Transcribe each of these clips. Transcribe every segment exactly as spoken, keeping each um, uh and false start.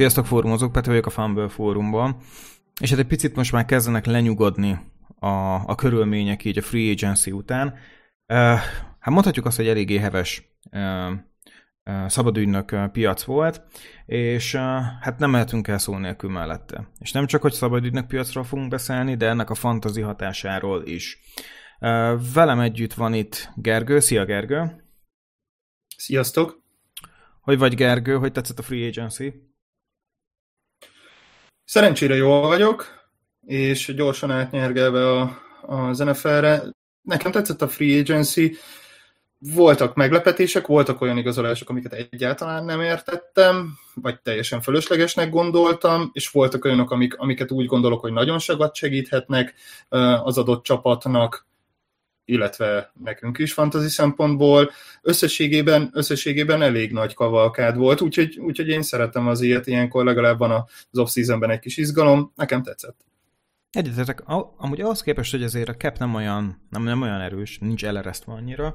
Sziasztok fórumozók, Peti vagyok a Fumble fórumban, és hát egy picit most már kezdenek lenyugodni a, a körülmények így a free agency után. Uh, hát mondhatjuk azt, hogy eléggé heves uh, uh, szabadügynök uh, piac volt, és uh, hát nem mehetünk el szó nélkül mellette. És nem csak, hogy szabadügynök piacról fogunk beszélni, de ennek a fantasy hatásáról is. Uh, velem együtt van itt Gergő. Szia Gergő! Sziasztok! Hogy vagy Gergő? Hogy tetszett a free agency? Szerencsére jól vagyok, és gyorsan átnyergelve a, az en ef el-re. Nekem tetszett a free agency. Voltak meglepetések, voltak olyan igazolások, amiket egyáltalán nem értettem, vagy teljesen fölöslegesnek gondoltam, és voltak olyanok, amik, amiket úgy gondolok, hogy nagyon sokat segíthetnek az adott csapatnak, illetve nekünk is fantasy szempontból. Összességében, összességében elég nagy kavalkád volt, úgyhogy, úgyhogy én szeretem az ilyet, ilyenkor legalább van az off-seasonben egy kis izgalom, nekem tetszett. Egyetetek, amúgy ahhoz képest, hogy azért a cap nem olyan, nem, nem olyan erős, nincs eleresztve annyira,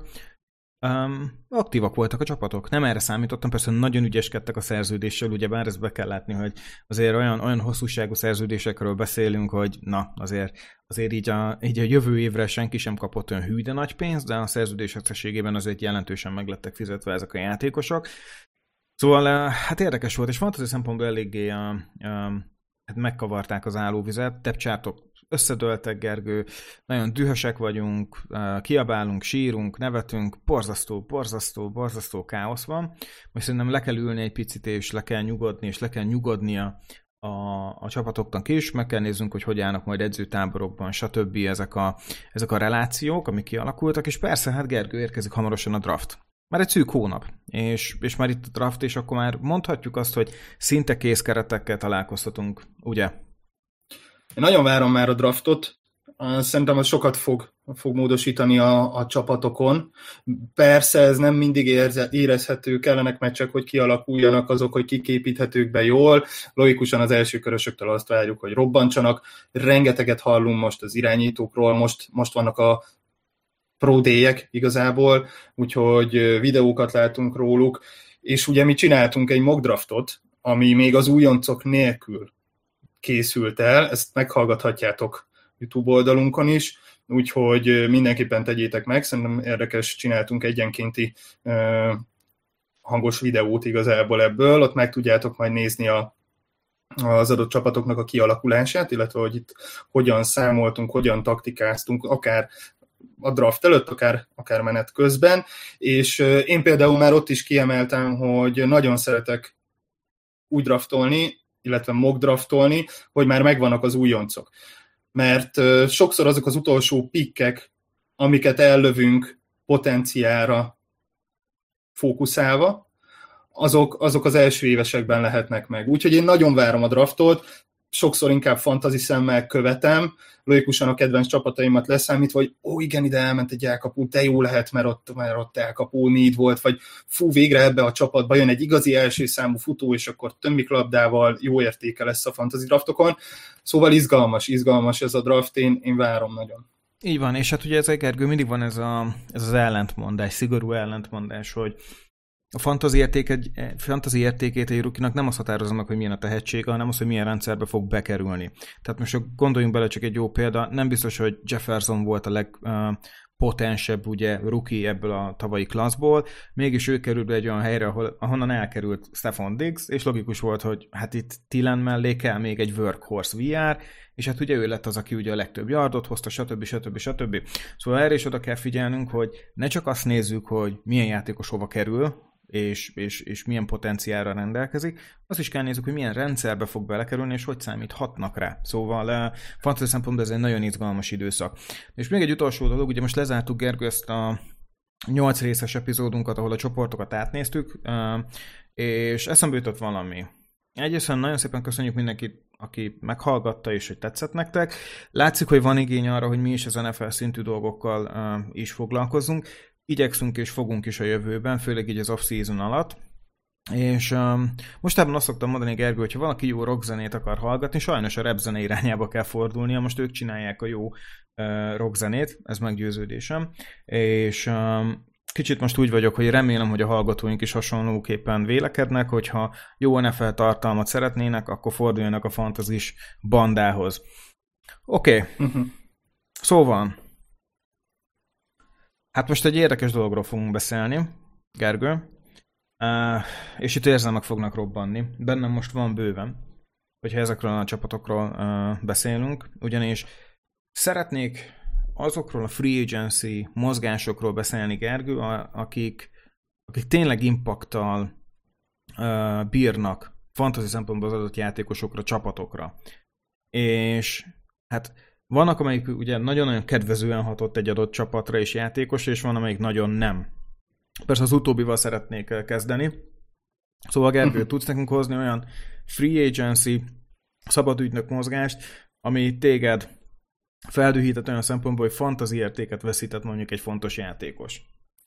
Um, aktívak voltak a csapatok. Nem erre számítottam, persze nagyon ügyeskedtek a szerződéssel, ugyebár ezt be kell látni, hogy azért olyan, olyan hosszúságú szerződésekről beszélünk, hogy na, azért, azért így, a, így a jövő évre senki sem kapott olyan hű de nagy pénzt, de a szerződés összességében azért jelentősen meglettek fizetve ezek a játékosok. Szóval hát érdekes volt, és fantasy szempontból eléggé a, a, hát megkavarták az állóvizet, depth-chartok összedőltek, Gergő, nagyon dühösek vagyunk, kiabálunk, sírunk, nevetünk, borzasztó, borzasztó, borzasztó káosz van. Most szerintem le kell ülni egy picit, és le kell nyugodni, és le kell nyugodnia a, a csapatoknak is, meg kell néznünk, hogy hogy állnak majd edzőtáborokban, stb. Ezek a, ezek a relációk, amik kialakultak, és persze, hát Gergő, érkezik hamarosan a draft. Már egy szűk hónap, és, és már itt a draft, és akkor már mondhatjuk azt, hogy szinte kész keretekkel találkozhatunk, ugye? Én nagyon várom már a draftot, szerintem az sokat fog, fog módosítani a, a csapatokon. Persze ez nem mindig érze, érezhető, kellenek meccsek, hogy kialakuljanak azok, hogy kiképíthetők be jól. Logikusan az első körösöktől azt várjuk, hogy robbantsanak. Rengeteget hallunk most az irányítókról, most, most vannak a pro day-ek igazából, úgyhogy videókat látunk róluk, és ugye mi csináltunk egy mock draftot, ami még az újoncok nélkül készült el, ezt meghallgathatjátok YouTube oldalunkon is, úgyhogy mindenképpen tegyétek meg, szerintem érdekes, csináltunk egyenkénti uh, hangos videót igazából ebből, ott meg tudjátok majd nézni a, az adott csapatoknak a kialakulását, illetve hogy itt hogyan számoltunk, hogyan taktikáztunk, akár a draft előtt, akár, akár menet közben, és uh, én például már ott is kiemeltem, hogy nagyon szeretek úgy draftolni, illetve mock draftolni, hogy már megvannak az újoncok. Mert uh, sokszor azok az utolsó pikkek, amiket ellövünk potenciára fókuszálva, azok, azok az első évesekben lehetnek meg. Úgyhogy én nagyon várom a draftot, sokszor inkább fantasy szemmel követem, logikusan a kedvenc csapataimat leszámítva, hogy ó, igen, ide elment egy elkapó, de jó lehet, mert ott, mert ott elkapó need volt, vagy fú, végre ebbe a csapatba jön egy igazi első számú futó, és akkor többik labdával jó értéke lesz a fantasy draftokon. Szóval izgalmas, izgalmas ez a draft, én, én várom nagyon. Így van, és hát ugye ez, Gergő, mindig van ez, a, ez az ellentmondás, szigorú ellentmondás, hogy a fantasy, érték egy, fantasy értékét egy rukinak nem azt határozza meg, hogy milyen a tehetsége, hanem az, hogy milyen rendszerbe fog bekerülni. Tehát most gondoljunk bele, csak egy jó példa, nem biztos, hogy Jefferson volt a legpotensebb uh, ugye rookie ebből a tavalyi klasszból, mégis ő került be egy olyan helyre, ahol, ahonnan elkerült Stephon Diggs, és logikus volt, hogy hát itt Thielen mellé kell még egy workhorse vé er, és hát ugye ő lett az, aki ugye a legtöbb yardot hozta, stb. stb. stb. Szóval erre is oda kell figyelnünk, hogy ne csak azt nézzük, hogy milyen játékos hova kerül, És, és, és milyen potenciálra rendelkezik, azt is kell nézzük, hogy milyen rendszerbe fog belekerülni, és hogy számíthatnak rá. Szóval fantasy szempontból ez egy nagyon izgalmas időszak. És még egy utolsó dolog, ugye most lezártuk, Gergő, ezt a nyolc részes epizódunkat, ahol a csoportokat átnéztük, és eszembe jutott valami. Egyrészt nagyon szépen köszönjük mindenkit, aki meghallgatta, és hogy tetszett nektek. Látszik, hogy van igény arra, hogy mi is az en ef el szintű dolgokkal is foglalkozzunk. Igyekszünk és fogunk is a jövőben, főleg így az off-season alatt. És um, mostában azt szoktam mondani, Gergő, hogyha valaki jó rockzenét akar hallgatni, sajnos a rap zene irányába kell fordulnia, most ők csinálják a jó uh, rockzenét, ez meggyőződésem. És um, kicsit most úgy vagyok, hogy remélem, hogy a hallgatóink is hasonlóképpen vélekednek, hogyha jó en ef el tartalmat szeretnének, akkor forduljanak a fantazis bandához. Oké, okay. uh-huh. Szóval, hát most egy érdekes dologról fogunk beszélni, Gergő, uh, és itt érzelmek fognak robbanni. Bennem most van bőven, hogyha ezekről a csapatokról uh, beszélünk, ugyanis szeretnék azokról a free agency mozgásokról beszélni, Gergő, akik, akik tényleg impacttal uh, bírnak fantasy szempontból az adott játékosokra, csapatokra. És hát vannak, amelyik ugye nagyon-nagyon kedvezően hatott egy adott csapatra és játékosra, és van, amelyik nagyon nem. Persze az utóbbival szeretnék kezdeni. Szóval Gergő, tudsz nekünk hozni olyan free agency, szabadügynök mozgást, ami téged feldühített olyan szempontból, hogy fantasy értéket veszített mondjuk egy fontos játékos?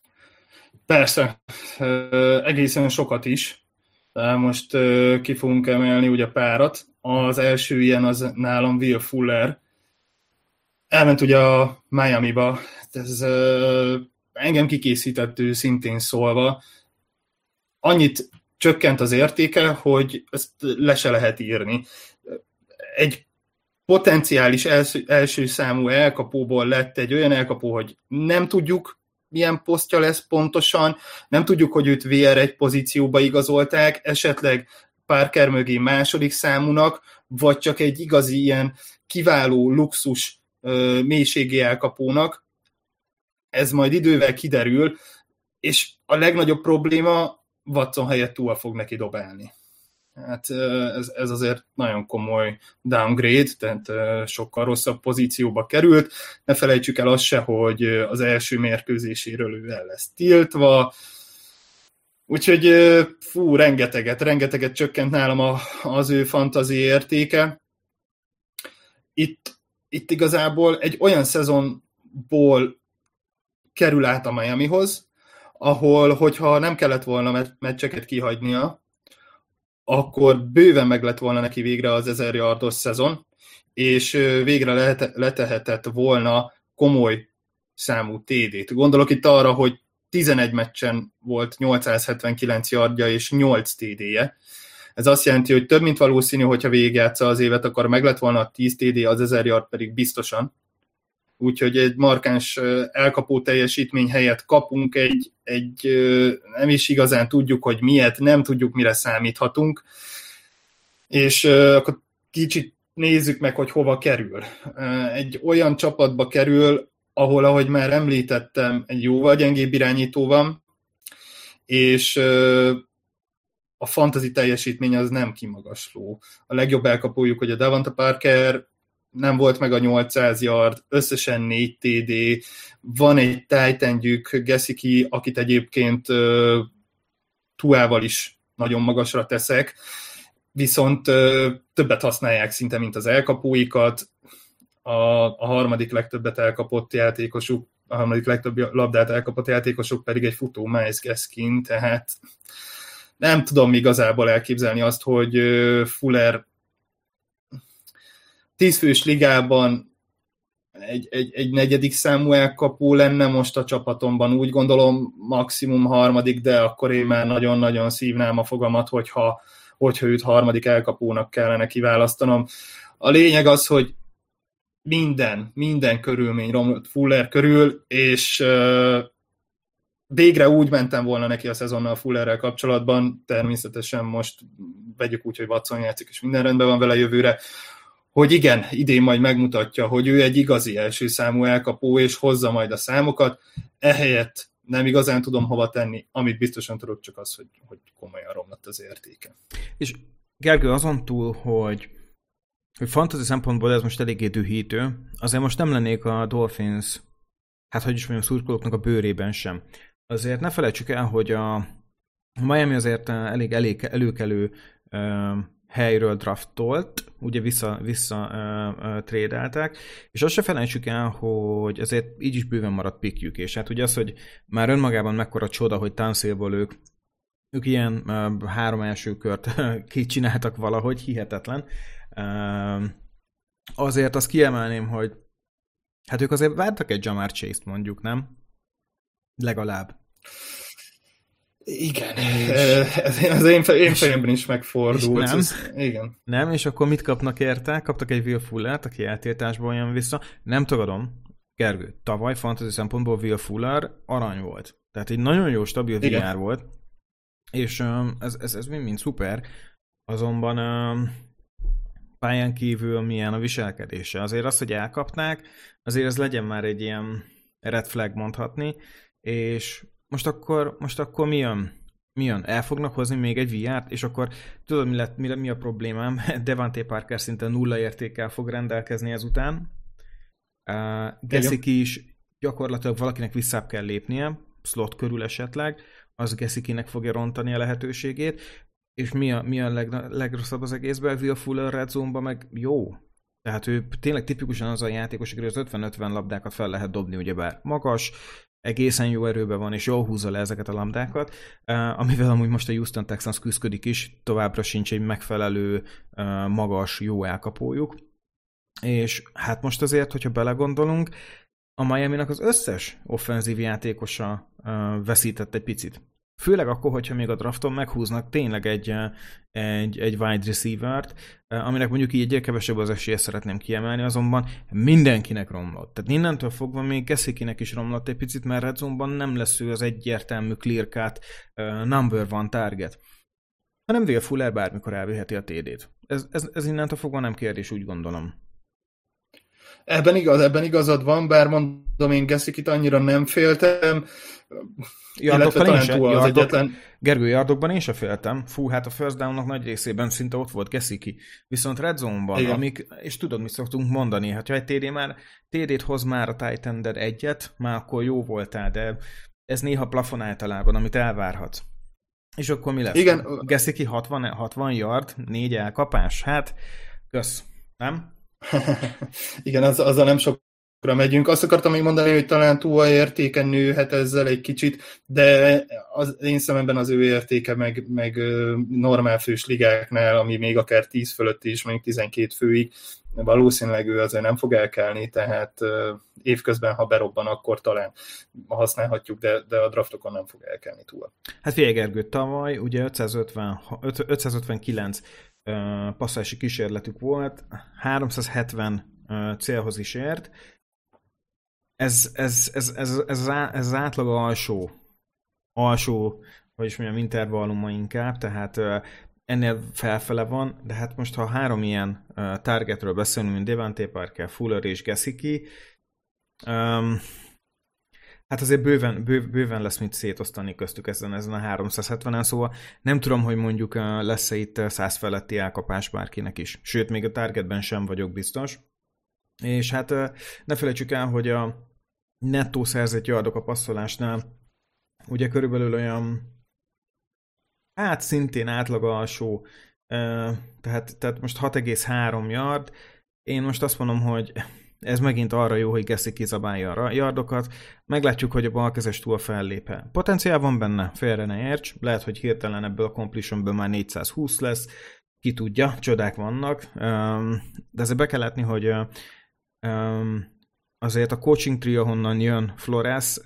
Persze, egészen sokat is. De most ki fogunk emelni ugye párat. Az első ilyen az nálam Will Fuller. Elment ugye a Miami-ba. Ez engem kikészített ő szintén szólva. Annyit csökkent az értéke, hogy ezt le se lehet írni. Egy potenciális első, első számú elkapóból lett egy olyan elkapó, hogy nem tudjuk, milyen posztja lesz pontosan, nem tudjuk, hogy őt vé er egy pozícióba igazolták, esetleg Parker mögé második számúnak, vagy csak egy igazi ilyen kiváló luxus ö, mélységi elkapónak. Ez majd idővel kiderül, és a legnagyobb probléma, Watson helyett túl fog neki dobálni. Hát ez, ez azért nagyon komoly downgrade, tehát sokkal rosszabb pozícióba került. Ne felejtsük el azt se, hogy az első mérkőzéséről ő el lesz tiltva. Úgyhogy fú, rengeteget, rengeteget csökkent nálam a, az ő fantasy értéke. Itt, itt igazából egy olyan szezonból kerül át a Miamihoz, ahol, hogyha nem kellett volna meccseket kihagynia, akkor bőven meg lett volna neki végre az ezer yardos szezon, és végre lehet, letehetett volna komoly számú té dét. Gondolok itt arra, hogy tizenegy meccsen volt nyolcszázhetvenkilenc yardja és nyolc té déje. Ez azt jelenti, hogy több mint valószínű, hogyha végigjátsza az évet, akkor meg lett volna a tíz té dé, az ezer yard pedig biztosan. Úgyhogy egy markáns elkapó teljesítmény helyett kapunk egy, egy nem is igazán tudjuk, hogy miért, nem tudjuk, mire számíthatunk, és akkor kicsit nézzük meg, hogy hova kerül. Egy olyan csapatba kerül, ahol, ahogy már említettem, egy jóval gyengébb irányító van, és a fantasy teljesítmény az nem kimagasló. A legjobb elkapójuk, hogy a Devonta Parker, nem volt meg a nyolcszáz yard, összesen négy té dé, van egy titanjük, Gesicki, akit egyébként uh, Tuával is nagyon magasra teszek, viszont uh, többet használják szinte, mint az elkapóikat, a, a harmadik legtöbbet elkapott játékosuk, a harmadik legtöbb labdát elkapott játékosuk pedig egy futó Miles Gaskin, tehát nem tudom igazából elképzelni azt, hogy uh, Fuller tízfős ligában egy, egy, egy negyedik számú elkapó lenne most a csapatomban, úgy gondolom maximum harmadik, de akkor én már nagyon-nagyon szívnám a fogamat, hogyha, hogyha őt harmadik elkapónak kellene kiválasztanom. A lényeg az, hogy minden, minden körülmény romlott Fuller körül, és uh, végre úgy mentem volna neki a szezonnal Fullerrel kapcsolatban, természetesen most vegyük úgy, hogy Watson játszik, és minden rendben van vele jövőre, hogy igen, idén majd megmutatja, hogy ő egy igazi első számú elkapó, és hozza majd a számokat. Ehelyett nem igazán tudom hova tenni, amit biztosan tudok, csak az, hogy, hogy komolyan romlott az értéke. És Gergő, azon túl, hogy, hogy fantasy szempontból ez most eléggé dühítő, azért most nem lennék a Dolphins, hát hogy is mondjam, szurkolóknak a bőrében sem. Azért ne felejtsük el, hogy a Miami azért elég, elég előkelő helyről draftolt, ugye vissza, vissza uh, uh, trédeltek, és azt se felejtsük el, hogy ezért így is bőven maradt pikjük, és hát ugye az, hogy már önmagában mekkora csoda, hogy Tanszélból ők, ők ilyen uh, három első kört kicsináltak valahogy, hihetetlen. Uh, azért azt kiemelném, hogy hát ők azért vártak egy Jamar Chase-t mondjuk, nem? Legalább. Igen, ez az én, én fejemben is megfordult. Nem, ez, igen. nem, és akkor mit kapnak érte? Kaptak egy Will Fullert, aki eltiltásból jön vissza. Nem tagadom, Gergő, tavaly fantasy szempontból Will Fuller arany volt. Tehát egy nagyon jó, stabil igen. vé er volt, és ez, ez, ez mind-mind szuper, azonban pályán kívül milyen a viselkedése. Azért az, hogy elkapnák, azért ez legyen már egy ilyen red flag mondhatni, és most akkor, most akkor mi jön? Mi jön? El fognak hozni még egy vé er-t, és akkor tudod, mi, lett, mi, mi a problémám? Devante Parker szinte nulla értékkel fog rendelkezni ezután. Uh, Gesicki is gyakorlatilag valakinek visszább kell lépnie, slot körül esetleg, az Gesickinek fogja rontani a lehetőségét, és mi a, mi a leg, legrosszabb az egészben? Will Fuller red zone-ban meg jó. Tehát ő tényleg tipikusan az a játékos, aki az ötven-ötven labdákat fel lehet dobni, ugyebár magas, egészen jó erőben van, és jól húzza le ezeket a labdákat, uh, amivel amúgy most a Houston Texans küszködik is, továbbra sincs egy megfelelő, uh, magas, jó elkapójuk. És hát most azért, hogyha belegondolunk, a Miaminak az összes offenzív játékosa uh, veszített egy picit. Főleg akkor, hogyha még a drafton meghúznak tényleg egy, egy, egy wide receiver-t, aminek mondjuk így egyre kevesebb az esélye szeretném kiemelni, azonban mindenkinek romlott. Tehát innentől fogva még Gesickinek is romlott egy picit, mert red zone-ban nem lesz ő az egyértelmű clear-cut uh, number one target. Hanem Will Fuller bármikor elviheti a té dét. Ez, ez, ez innentől fogva nem kérdés, úgy gondolom. Ebben igaz, ebben igazad van, bár mondom, én Gesickit annyira nem féltem. Yardokban én se, az egyetlen... Gergő, yardokban én se féltem. Fú, hát a first down-nak nagy részében szinte ott volt Gesicki. Viszont red zone-ban, amik, és tudod, mit szoktunk mondani, hát ha egy té dé már, té dét hoz már a tight ended egyet, már akkor jó voltál, de ez néha plafon általában, amit elvárhatsz. És akkor mi lesz? Igen. Gesicki hatvan, hatvan yard, négy elkapás? Hát, kösz, nem? Igen, az, azzal nem sokra megyünk. Azt akartam még mondani, hogy talán Tua értéke nőhet ezzel egy kicsit, de az én szememben az ő értéke meg, meg normál fős ligáknál, ami még akár tíz fölött is, mondjuk tizenkét főig, valószínűleg ő azért nem fog elkelni, tehát évközben, ha berobban, akkor talán használhatjuk, de, de a draftokon nem fog elkelni Tua. Hát figyelj Gergő, tavaly ugye ötszázötven, ötszázötvenkilenc Uh, passzási kísérletük volt, háromszázhetven uh, célhoz is ért. Ez, ez, ez, ez, ez, ez az átlag alsó, alsó, vagyis mondjam, intervalluma inkább, tehát uh, ennél felfele van, de hát most ha három ilyen uh, targetről beszélünk, mint Devante Parker, Fuller és Gesicki, um, hát azért bőven, bő, bőven lesz mit szétosztani köztük ezen, ezen a háromszázhetvenen, szóval nem tudom, hogy mondjuk lesz-e itt száz feletti elkapás bárkinek is. Sőt, még a targetben sem vagyok biztos. És hát ne felejtsük el, hogy a nettó szerzett yardok a passzolásnál ugye körülbelül olyan, hát szintén átlag alsó, tehát, tehát most hat egész három yard. Én most azt mondom, hogy ez megint arra jó, hogy Gesicki zabálja a yardokat. Meglátjuk, hogy a balkezes Tua fellép-e. Potenciál van benne, félre ne érts. Lehet, hogy hirtelen ebből a completionből már négyszázhúsz lesz. Ki tudja, csodák vannak. De azért be kell látni, hogy azért a coaching trio, honnan jön Flores,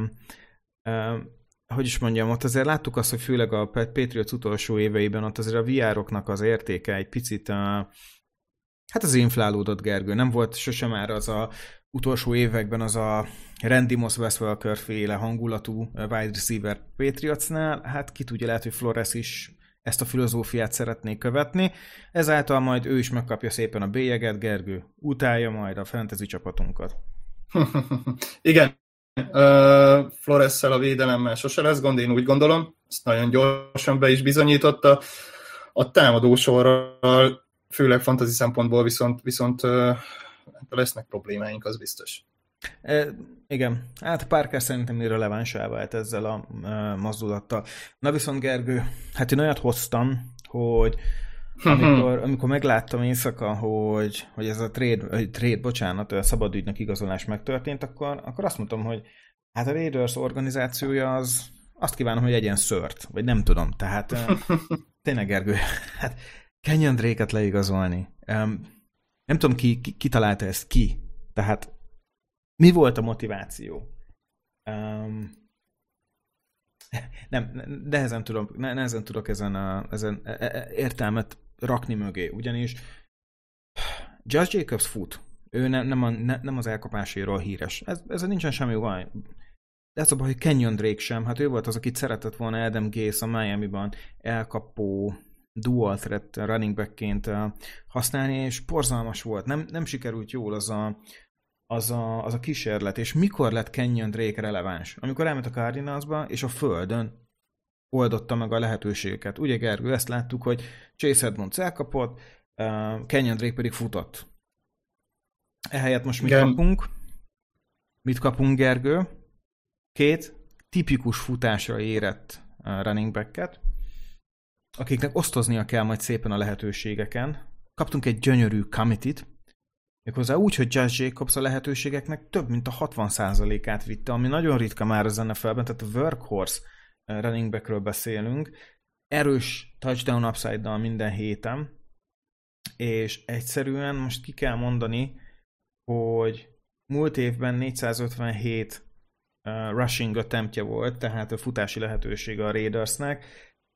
hogy is mondjam, ott azért láttuk azt, hogy főleg a Patriots utolsó éveiben ott azért a vé er-oknak az értéke egy picit hát az inflálódott, Gergő. Nem volt sosem már az a utolsó években az a Randy Moss, Wes Welker féle hangulatú wide receiver Patriotsnál. Hát ki tudja, lehet, hogy Flores is ezt a filozófiát szeretné követni. Ezáltal majd ő is megkapja szépen a bélyeget, Gergő. Utálja majd a fantasy csapatunkat. Igen. Uh, Floresszel a védelemmel sose lesz gond, én úgy gondolom. Ezt nagyon gyorsan be is bizonyította. A támadósorral főleg fantasy szempontból viszont, viszont uh, lesznek problémáink, az biztos. E, igen, hát Parker szerintem irrelevánsá vált ezzel a uh, mozdulattal. Na viszont Gergő, hát én olyat hoztam, hogy amikor, amikor megláttam éjszaka, hogy, hogy ez a trade, trade, bocsánat, a szabadügynek igazolás megtörtént, akkor, akkor azt mondtam, hogy hát a Raiders organizációja az, azt kívánom, hogy egyen szört, vagy nem tudom, tehát uh, tényleg Gergő, hát Kenyon Drake-et leigazolni. Um, nem tudom, ki, ki, ki találta ezt ki. Tehát mi volt a motiváció? Um, Nem, nehezen tudok, nehezen tudok ezen, a, ezen értelmet rakni mögé, ugyanis Josh Jacobs fut. Ő ne, nem, a, ne, nem az elkapásairól híres. Ez, ezzel nincsen semmi baj. De ez a baj, hogy Kenyon Drake sem. Hát ő volt az, akit szeretett volna Adam Gase a Miami-ban elkapó dual threat running backként használni, és borzalmas volt. Nem, nem sikerült jól az a, az, a, az a kísérlet. És mikor lett Kenyon Drake releváns? Amikor elment a Cardinalsba, és a földön oldotta meg a lehetőségeket. Ugye, Gergő, ezt láttuk, hogy Chase Edmonds elkapott, uh, Kenyon Drake pedig futott. Ehelyett most mit Igen. kapunk? Mit kapunk, Gergő? Két tipikus futásra érett uh, running backet, akiknek osztoznia kell majd szépen a lehetőségeken. Kaptunk egy gyönyörű committee-t, méghozzá úgy, hogy Josh Jacobs a lehetőségeknek több mint a hatvan százalékát vitte, ami nagyon ritka már az en ef el-ben, tehát a workhorse running backről beszélünk, erős touchdown upside-dal minden héten, és egyszerűen most ki kell mondani, hogy múlt évben négyszázötvenhét uh, rushing attemptje volt, tehát a futási lehetősége a Raidersnek.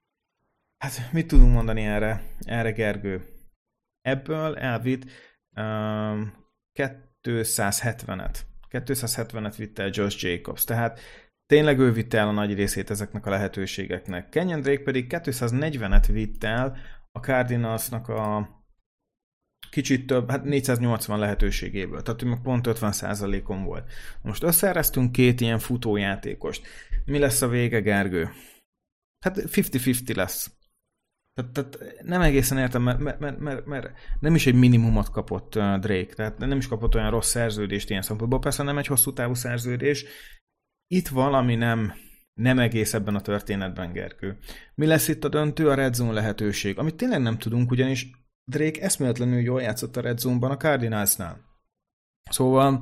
Hát mit tudunk mondani erre, erre Gergő? Ebből elvitt um, kétszázhetvenet. kétszázhetvenet vitte el Josh Jacobs, tehát tényleg ő vitte el a nagy részét ezeknek a lehetőségeknek. Kenyon Drake pedig kétszáznegyvenet vitt el a Cardinalsnak a kicsit több, hát négyszáznyolcvan lehetőségéből, tehát meg pont ötven százalékon volt. Most összeeresztünk két ilyen futójátékost. Mi lesz a vége, Gergő? Hát fifty-fifty lesz. Tehát, tehát nem egészen értem, mert, mert, mert, mert nem is egy minimumot kapott Drake, tehát nem is kapott olyan rossz szerződést ilyen szempontból, persze nem egy hosszú távú szerződés. Itt valami nem, nem egész ebben a történetben, Gergő. Mi lesz itt a döntő? A red zone lehetőség, amit tényleg nem tudunk, ugyanis Drake eszméletlenül jól játszott a red zone-ban a Cardinalsnál. Szóval,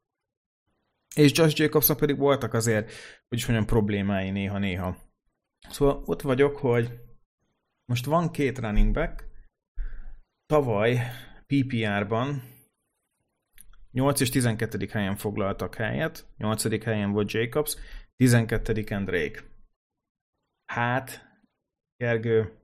és Josh Jacobsnak pedig voltak azért, hogy is mondjam, problémái néha-néha. Szóval ott vagyok, hogy most van két running back, tavaly pé pé er-ban nyolc és tizenkettedik helyen foglaltak helyet, nyolcadik helyen volt Jacobs, tizenkettediken Drake. Hát, Gergő,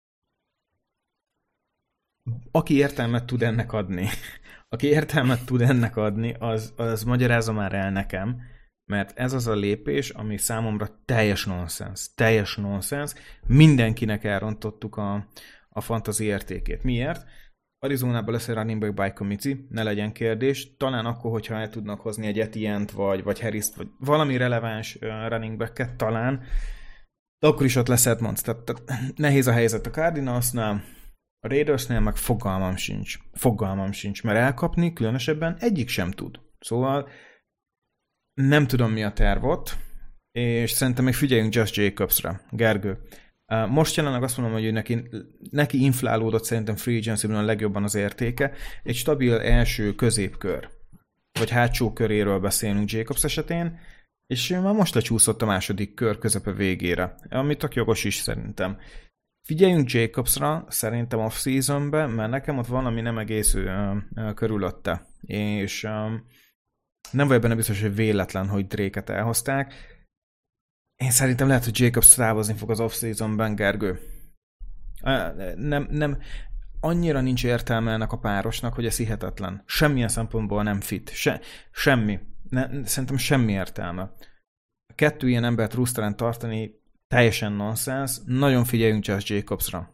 aki értelmet tud ennek adni, aki értelmet tud ennek adni, az, az magyarázza már el nekem, mert ez az a lépés, ami számomra teljes nonsens, teljes nonsens, mindenkinek elrontottuk a, a fantasy értékét. Miért? Arizonában lesz egy running back by committee, ne legyen kérdés, talán akkor, hogyha el tudnak hozni egy Etienne-t, vagy, vagy Harris-t, vagy valami releváns running back-et talán, de akkor is ott lesz Edmonds. Tehát, tehát nehéz a helyzet a Cardinalsnál, a Raidersnél meg fogalmam sincs. Fogalmam sincs, mert elkapni különösebben egyik sem tud. Szóval nem tudom, mi a terv ott, és szerintem még figyeljünk Josh Jacobsra. Gergő, most jelenleg azt mondom, hogy neki, neki inflálódott szerintem free agency-ben a legjobban az értéke. Egy stabil első középkör, vagy hátsó köréről beszélünk Jacobs esetén, és már most lecsúszott a második kör közepe végére, ami tök jogos is szerintem. Figyeljünk Jacobsra szerintem off-seasonben, mert nekem ott valami nem egész uh, uh, körülötte, és um, nem vagyok benne biztos, hogy véletlen, hogy Drake-et elhozták. Én szerintem lehet, hogy Jacobs távozni fog az off-seasonben, Gergő. Uh, nem, nem, annyira nincs értelme ennek a párosnak, hogy ez hihetetlen. Semmilyen szempontból nem fit. Se, semmi. Ne, szerintem semmi értelme. A kettő ilyen embert rúszteren tartani teljesen nonsens. Nagyon figyeljünk Josh Jacobsra.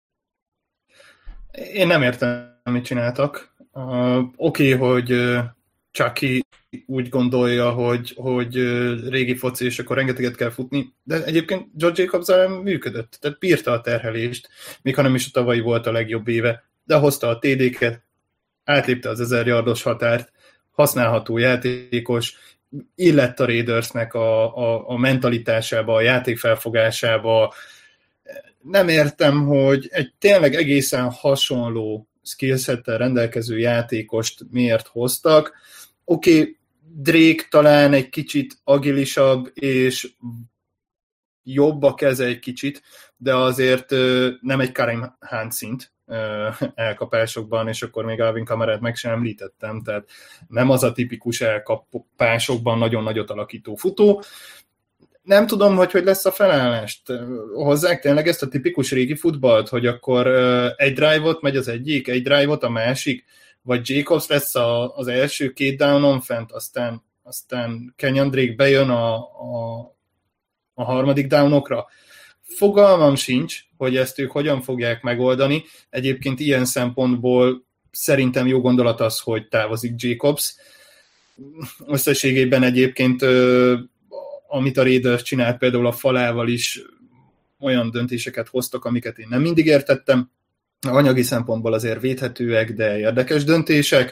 Én nem értem, mit csináltak. Uh, Oké, okay, hogy uh, Chucky úgy gondolja, hogy, hogy uh, régi foci, és akkor rengeteget kell futni, de egyébként Josh Jacobs működött. Tehát bírta a terhelést, még ha nem is a tavalyi volt a legjobb éve, de hozta a té dé-ket, átlépte az ezer yardos határt, használható játékos, illett a Raidersnek a, a, a mentalitásába, a játékfelfogásába. Nem értem, hogy egy tényleg egészen hasonló skillsettel rendelkező játékost miért hoztak. Oké, okay, Drake talán egy kicsit agilisabb, és jobb a keze egy kicsit, de azért nem egy Kareem Hunt szint elkapásokban, és akkor még Alvin Kamarát meg sem említettem, tehát nem az a tipikus elkapásokban nagyon nagyot alakító futó. nem tudom, hogy hogy lesz a felállást. Hozzák tényleg ezt a tipikus régi futballt, hogy akkor egy drive-ot megy az egyik, egy drive-ot a másik, vagy Jacobs lesz a, az első két downon fent, aztán, aztán Kenyon Drake bejön a, a, a harmadik downokra. Fogalmam sincs, hogy ezt ők hogyan fogják megoldani. Egyébként ilyen szempontból szerintem jó gondolat az, hogy távozik Jacobs. Összességében egyébként amit a Raiders csinált például a falával is, olyan döntéseket hoztak, amiket én nem mindig értettem. Anyagi szempontból azért védhetőek, de érdekes döntések.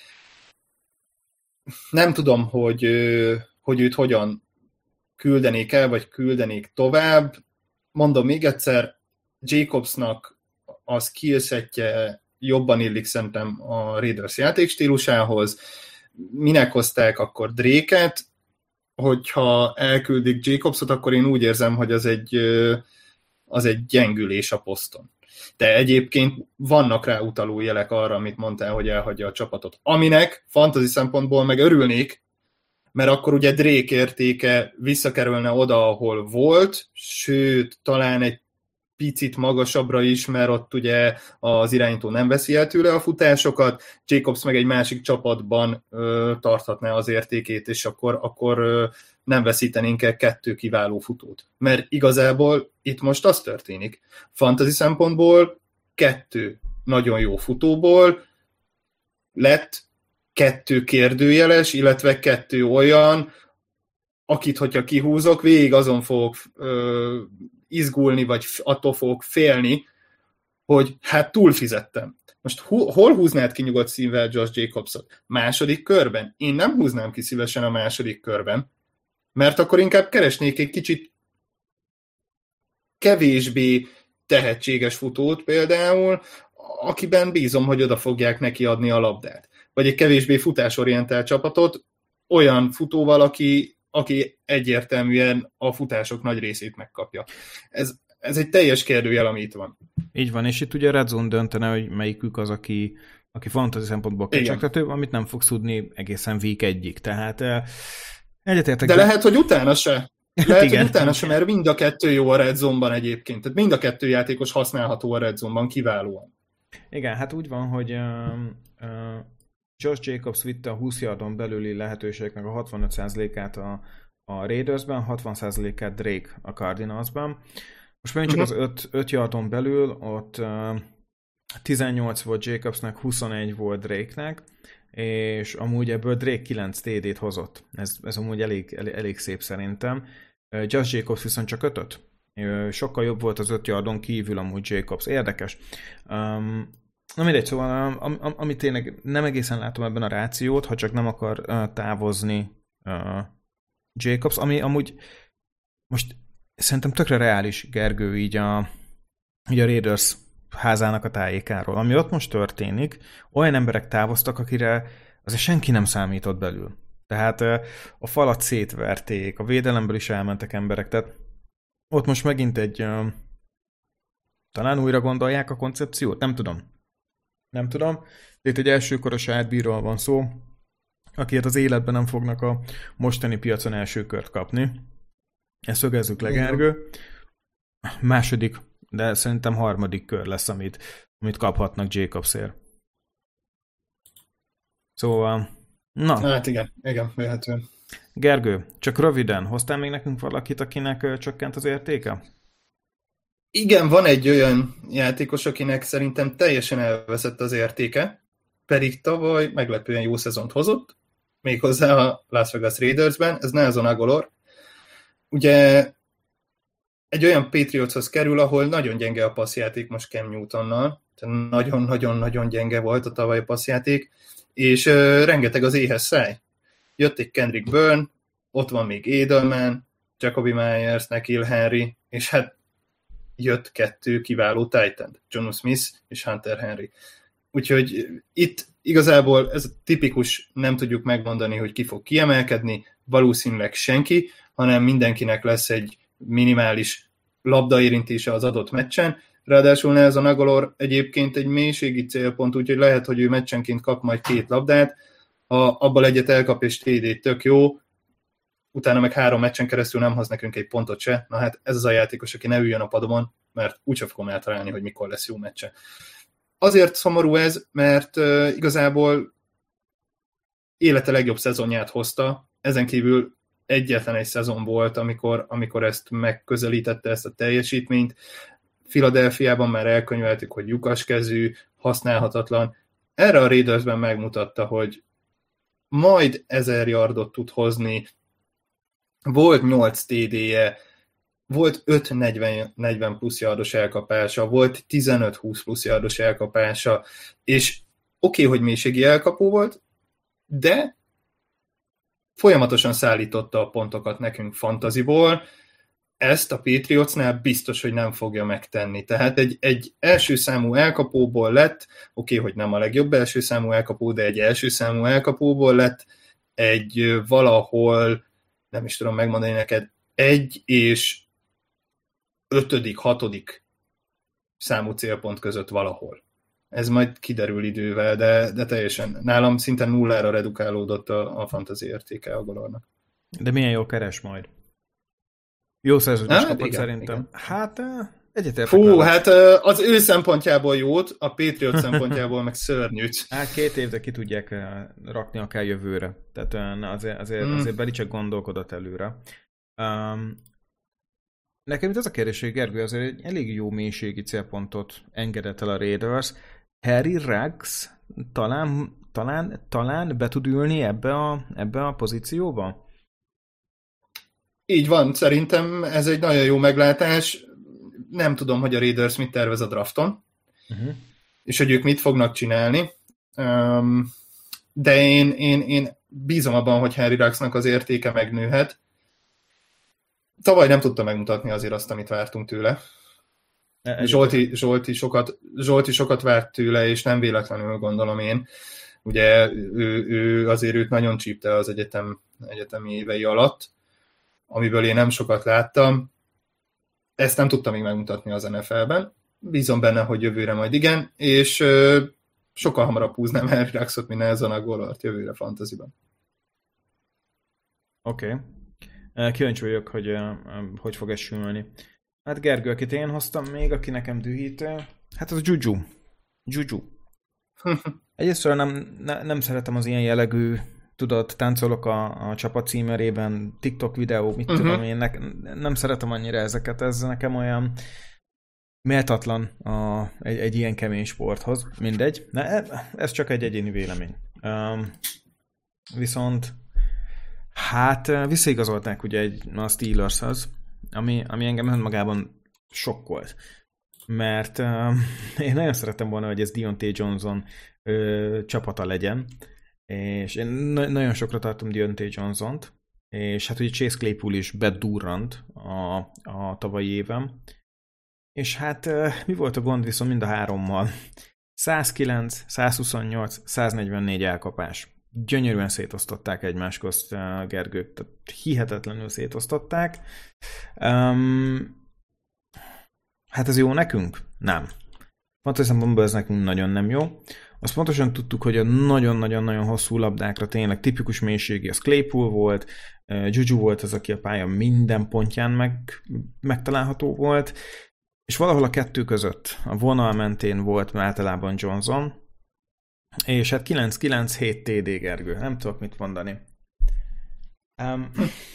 Nem tudom, hogy, hogy őt hogyan küldenék el, vagy küldenék tovább. Mondom még egyszer, Jacobsnak a skillsetje jobban illik szerintem a Raiders játékstílusához. Minek hozták akkor Drake-et? Hogyha elküldik Jacobsot, akkor én úgy érzem, hogy az egy, az egy gyengülés a poszton. De egyébként vannak rá utaló jelek arra, amit mondtál, hogy elhagyja a csapatot. Aminek fantasy szempontból meg örülnék, mert akkor ugye Drake értéke visszakerülne oda, ahol volt, sőt, talán egy picit magasabbra is, mert ott ugye az irányító nem veszi el tőle a futásokat, Jacobs meg egy másik csapatban ö, tarthatná az értékét, és akkor, akkor ö, nem veszítenénk el kettő kiváló futót. Mert igazából itt most az történik. Fantasy szempontból kettő nagyon jó futóból lett kettő kérdőjeles, illetve kettő olyan, akit, hogyha kihúzok, végig azon fogok ö, izgulni, vagy attól fogok félni, hogy hát túlfizettem. Most hu- hol húznád ki nyugodt szívvel Josh Jacobsot? Második körben? Én nem húznám ki szívesen a második körben, mert akkor inkább keresnék egy kicsit kevésbé tehetséges futót például, akiben bízom, hogy oda fogják neki adni a labdát. Vagy egy kevésbé futásorientált csapatot olyan futóval, aki, aki egyértelműen a futások nagy részét megkapja. Ez, ez egy teljes kérdőjel, ami itt van. Így van, és itt ugye Red Zone döntene, hogy melyikük az, aki, aki fantasy szempontból kecsegtető, amit nem fogsz tudni egészen week egyik. Tehát egyetértek. De lehet, hogy utána se. Lehet, igen, hogy utána igen. sem, mert mind a kettő jó a Red Zone-ban egyébként. Tehát mind a kettő játékos használható a Red Zone-ban kiválóan. Igen, hát úgy van, hogy uh, uh, Josh Jacobs vitte a húsz yardon belüli lehetőségnek a hatvanöt százalékát a, a Raidersben, hatvan százalékát Drake a Cardinalsban. Most megint csak uh-huh. az öt yardon belül, ott uh, tizennyolc volt Jacobsnek, huszonegy volt Drake-nek, és amúgy ebből Drake kilenc té dét hozott. Ez, ez amúgy elég, elég, elég szép szerintem. Uh, Josh Jacobs viszont csak ötöt. Uh, sokkal jobb volt az öt yardon kívül amúgy Jacobs. Érdekes. Um, Na mindegy, szóval am, am, amit tényleg nem egészen látom ebben a rációt, ha csak nem akar uh, távozni uh, Jacobs, ami amúgy most szerintem tökre reális, Gergő, így a, így a Raiders házának a tájékáról. Ami ott most történik, olyan emberek távoztak, akire azért senki nem számított belül. Tehát uh, a falat szétverték, a védelemből is elmentek emberek, tehát ott most megint egy uh, talán újra gondolják a koncepciót, nem tudom. Nem tudom. Itt egy elsőkoros átbíról van szó, akiért az életben nem fognak a mostani piacon első kört kapni. Ezt szögezzük le, Gergő. Második, de szerintem harmadik kör lesz, amit, amit kaphatnak Jacobsért. Szóval, na. Hát igen, igen, véletlenül. Gergő, csak röviden, hoztál még nekünk valakit, akinek csökkent az értéke? Igen, van egy olyan játékos, akinek szerintem teljesen elveszett az értéke, pedig tavaly meglepően jó szezont hozott, méghozzá a Las Vegas Raidersben, ez Nelson Agholor. Ugye egy olyan Patriotshoz kerül, ahol nagyon gyenge a passzjáték most Cam Newtonnal, nagyon-nagyon-nagyon gyenge volt a tavalyi passzjáték, és uh, rengeteg az éhes száj. Jött egy Kendrick Bourne, ott van még Edelman, Jacoby Myers, N'Keal Harry, és hát jött kettő kiváló Titan, Jonnu Smith és Hunter Henry. Úgyhogy itt igazából ez tipikus, nem tudjuk megmondani, hogy ki fog kiemelkedni, valószínűleg senki, hanem mindenkinek lesz egy minimális labdaérintése az adott meccsen. Ráadásul Nelson Agholor egyébként egy mélységi célpont, úgyhogy lehet, hogy ő meccsenként kap majd két labdát, ha abból egyet elkap és té dé tök jó, utána meg három meccsen keresztül nem hoz nekünk egy pontot se. Na hát ez az a játékos, aki ne üljön a padon, mert úgyse fogom eltalálni, hogy mikor lesz jó meccse. Azért szomorú ez, mert uh, igazából élete legjobb szezonját hozta, ezen kívül egyetlen egy szezon volt, amikor, amikor ezt megközelítette, ezt a teljesítményt. Philadelphiában már elkönyveltük, hogy lyukaskezű, használhatatlan. Erre a Raidersben megmutatta, hogy majd ezer yardot tud hozni, volt nyolc té dé-je, volt öt negyven plusz yardos elkapása, volt tizenöt húsz plusz yardos elkapása, és oké, okay, hogy mélységi elkapó volt, de folyamatosan szállította a pontokat nekünk fantasyból, ezt a Patriotsnál biztos, hogy nem fogja megtenni. Tehát egy, egy első számú elkapóból lett, oké, okay, hogy nem a legjobb első számú elkapó, de egy első számú elkapóból lett egy valahol, nem is tudom megmondani neked, egy és ötödik, hatodik számú célpont között valahol. Ez majd kiderül idővel, de, de teljesen nálam szinte nullára redukálódott a, a fantasy értéke a Galornak. De milyen jól keres majd. Jó szerződés hát, kapott igen, szerintem. Igen. Hát egyetértek. Fú, hát az ő szempontjából jót, a Patriot szempontjából meg szörnyűt. Hát két évre ki tudják rakni akár jövőre. Tehát azért, azért, mm. azért Belichick gondolkodott előre. Um, nekem itt az a kérdés, hogy Gergő azért egy elég jó mélységi célpontot engedett el a Raiders. Harry Ruggs talán, talán, talán be tud ülni ebbe a, ebbe a pozícióba? Így van, szerintem ez egy nagyon jó meglátás. Nem tudom, hogy a Raiders mit tervez a drafton, uh-huh. és hogy ők mit fognak csinálni. Um, de én, én, én bízom abban, hogy Harry Ruggsnak az értéke megnőhet. Tavaly nem tudta megmutatni azért azt, amit vártunk tőle. Zsolti, Zsolti, sokat, Zsolti sokat várt tőle, és nem véletlenül gondolom én. Ugye ő, ő azért őt nagyon csípte az egyetem, egyetemi évei alatt, amiből én nem sokat láttam. Ezt nem tudta még megmutatni az en ef el-ben. Bízom benne, hogy jövőre majd igen, és ö, sokkal hamarabb húznám Harry Ruggsot, mint Nelson Agholort jövőre fantasyban. Oké. Okay. Kíváncsi vagyok, hogy uh, hogy fog ez sülni. Hát Gergő, akit én hoztam még, aki nekem dühítő, hát az Juju. Juju. Egyébként nem, ne, nem szeretem az ilyen jellegű, tudod, táncolok a, a csapat címerében, TikTok videó, mit uh-huh. tudom én, ne, nem szeretem annyira ezeket, ez nekem olyan méltatlan a, egy, egy ilyen kemény sporthoz. Mindegy. Ne, ez csak egy egyéni vélemény. Um, viszont hát visszaigazolták ugye egy, a Steelershez, ami, ami engem önmagában sokkolt. Mert uh, én nagyon szerettem volna, hogy ez Diontae Johnson uh, csapata legyen, és én na- nagyon sokra tartom Diontae Johnsont, és hát ugye Chase Claypool is bedurrant a, a tavalyi éven, és hát uh, mi volt a gond viszont mind a hárommal? százkilenc, százhuszonnyolc, száznegyvennégy elkapás. Gyönyörűen szétosztották egymás közt, uh, Gergőt, tehát hihetetlenül szétosztották. Um, hát ez jó nekünk? Nem. Fontos szempontból ez nekünk nagyon nem jó. Azt pontosan tudtuk, hogy a nagyon-nagyon-nagyon hosszú labdákra tényleg tipikus mélységi, az Claypool volt, uh, Juju volt az, aki a pálya minden pontján meg, megtalálható volt, és valahol a kettő között, a vonal mentén volt általában Johnson, és hát kilenc kilenc hét té dé, Gergő. Nem tudok mit mondani. Um,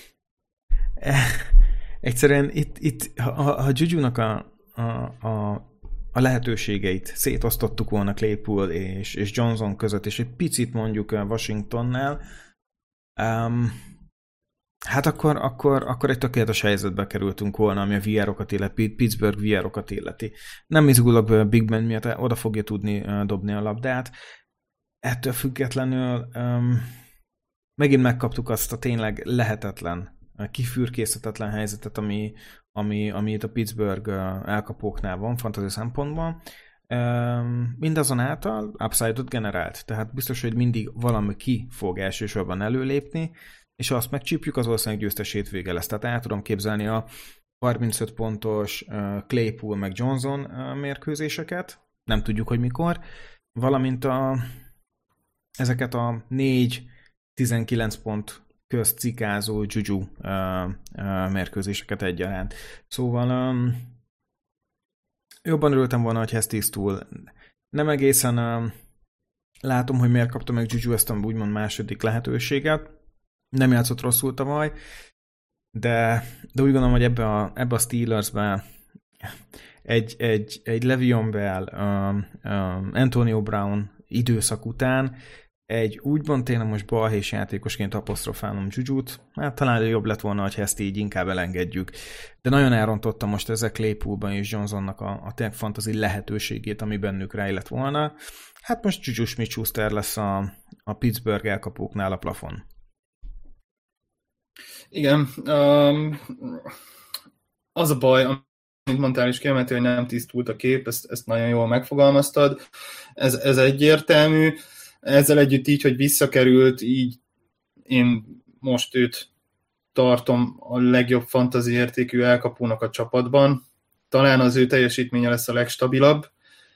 egyszerűen itt, itt ha, ha Juju-nak a, a, a, a lehetőségeit szétosztottuk volna Claypool és, és Johnson között, és egy picit mondjuk Washingtonnál, um, hát akkor, akkor, akkor egy tökéletes helyzetbe kerültünk volna, ami a vé er-okat illeti, Pittsburgh vé er-okat illeti. Nem izgulok Big Ben miatt, oda fogja tudni dobni a labdát. Ettől függetlenül um, megint megkaptuk azt a tényleg lehetetlen, kifürkészhetetlen helyzetet, ami, ami, ami itt a Pittsburgh elkapóknál van, fantasy szempontból. Um, mindazonáltal upside-ot generált, tehát biztos, hogy mindig valami ki fog elsősorban előlépni, és ha azt megcsípjük, az ország győztes hétvége lesz. Tehát el tudom képzelni a harmincöt pontos uh, Claypool meg Johnson uh, mérkőzéseket, nem tudjuk, hogy mikor, valamint a ezeket a négy tizenkilenc pont közcikázó Juju uh, uh, mérkőzéseket egyaránt. Szóval um, jobban örültem volna, hogy ez tisztul. Nem egészen uh, látom, hogy miért kapta meg Juju ezt a úgymond második lehetőséget. Nem játszott rosszul tavaly, de, de úgy gondolom, hogy ebbe a, ebbe a Steelersbe egy, egy, egy Le'Veon Bell, um, um, Antonio Brown időszak után egy úgymond tényleg most balhés játékosként apostrofálom Jujut, hát talán jobb lett volna, hogy ezt így inkább elengedjük. De nagyon elrontotta most ezek Claypoolban és Johnsonnak a, a tényleg fantasy lehetőségét, ami bennük rejlett volna. Hát most Juju Smith-Schuster lesz a, a Pittsburgh elkapóknál a plafon. Igen, um, az a baj, amit mondtál is kiemelti, hogy nem tisztult a kép, ezt, ezt nagyon jól megfogalmaztad. Ez, ez egyértelmű. Ezzel együtt így, hogy visszakerült, így én most őt tartom a legjobb fantasy értékű elkapónak a csapatban. Talán az ő teljesítménye lesz a legstabilabb,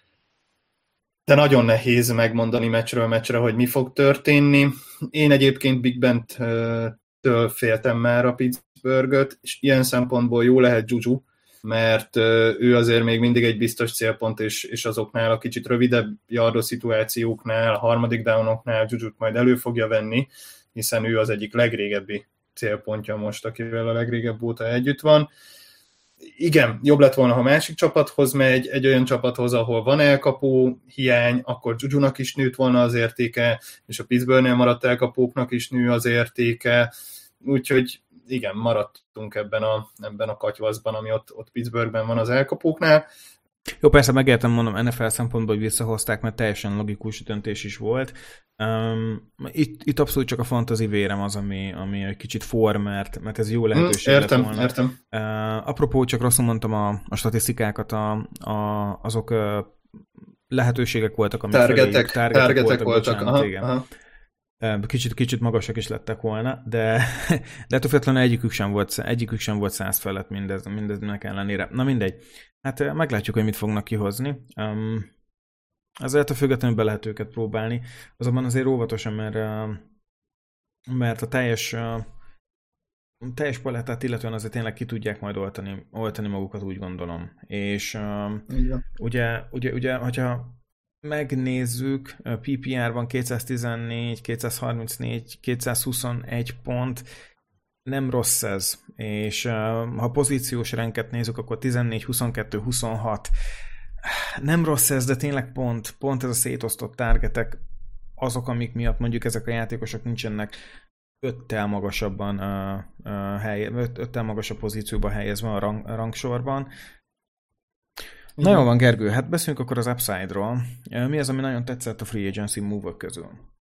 de nagyon nehéz megmondani meccsről meccsre, hogy mi fog történni. Én egyébként Big Ben-től féltem már a Pittsburgh-öt, és ilyen szempontból jó lehet Juju, mert ő azért még mindig egy biztos célpont, és, és azoknál a kicsit rövidebb yardos szituációknál, a harmadik downoknál Jujut majd elő fogja venni, hiszen ő az egyik legrégebbi célpontja most, akivel a legrégebb óta együtt van. Igen, jobb lett volna, ha másik csapathoz megy, egy olyan csapathoz, ahol van elkapó hiány, akkor Jujunak is nőtt volna az értéke, és a Pittsburghnél maradt elkapóknak is nő az értéke, úgyhogy igen, maradtunk ebben a, ebben a katyvaszban, ami ott, ott Pittsburghben van az elkapóknál. Jó, persze megértem, mondom, en ef el szempontból, hogy visszahozták, mert teljesen logikus döntés is volt. Um, itt, itt abszolút csak a fantasy vérem az, ami, ami egy kicsit for, mert, mert ez jó lehetőség értem, lett volna. Értem, uh, Apropó, csak rosszul mondtam a, a statisztikákat, a, a, azok uh, lehetőségek voltak, amik targetek, feléjük, targetek, targetek voltak. voltak, Aha, igen. aha. Kicsit, kicsit magasak is lettek volna, de, de ettől függetlenül egyikük sem volt, egyikük sem volt száz felett mindez, mindeznek ellenére. Na mindegy. Hát meglátjuk, hogy mit fognak kihozni. Um, azért a függetlenül be lehet őket próbálni. Azonban azért óvatosan, mert, mert a teljes, teljes palettát illetően azért tényleg ki tudják majd oltani, oltani magukat, úgy gondolom. És um, ugye, ugye, ugye, hogyha megnézzük, pé pé er-ban kétszáztizennégy, kétszázharmincnégy, kétszázhuszonegy pont, nem rossz ez, és uh, ha pozíciós renket nézzük, akkor tizennégy, huszonkettő, huszonhat, nem rossz ez, de tényleg pont, pont ez a szétosztott targetek, azok, amik miatt mondjuk ezek a játékosok nincsenek öttel magasabban, uh, uh, helye, öt, öttel magasabb pozícióban helyezve a, rang, a rangsorban. Na jó van, Gergő, hát beszéljünk akkor az upside-ról. Mi az, ami nagyon tetszett a free agency move-ok közül?